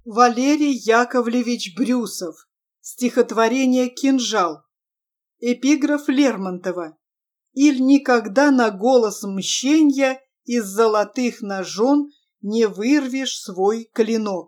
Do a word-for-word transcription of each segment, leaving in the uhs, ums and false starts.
Валерий Яковлевич Брюсов. Стихотворение «Кинжал». Эпиграф Лермонтова. «Иль никогда на голос мщенья из золотых ножон не вырвешь свой клинок».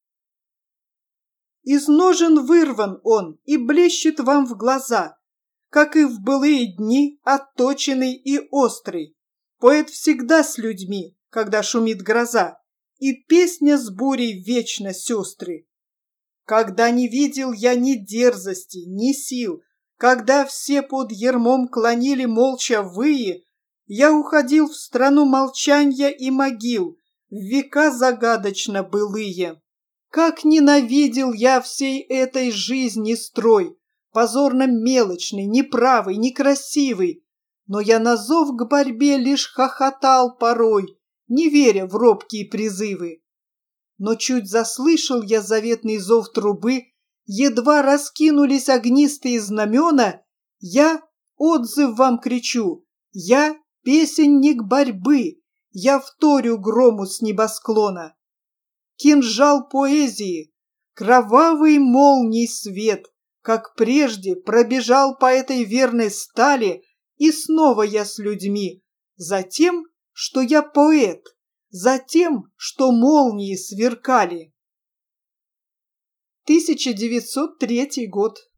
Из ножен вырван он и блещет вам в глаза, как и в былые дни отточенный и острый. Поэт всегда с людьми, когда шумит гроза, и песня с бурей вечно сестры. Когда не видел я ни дерзости, ни сил, когда все под ермом клонили молча выи, я уходил в страну молчанья и могил, в века загадочно былые. Как ненавидел я всей этой жизни строй, позорно мелочный, неправый, некрасивый, но я на зов к борьбе лишь хохотал порой, не веря в робкие призывы. Но чуть заслышал я заветный зов трубы, едва раскинулись огнистые знамена, я отзыв вам кричу, я песенник борьбы, я вторю грому с небосклона. Кинжал поэзии, кровавый молний свет, как прежде пробежал по этой верной стали, и снова я с людьми, затем, что я поэт, за тем, что молнии сверкали. тысяча девятьсот третий год.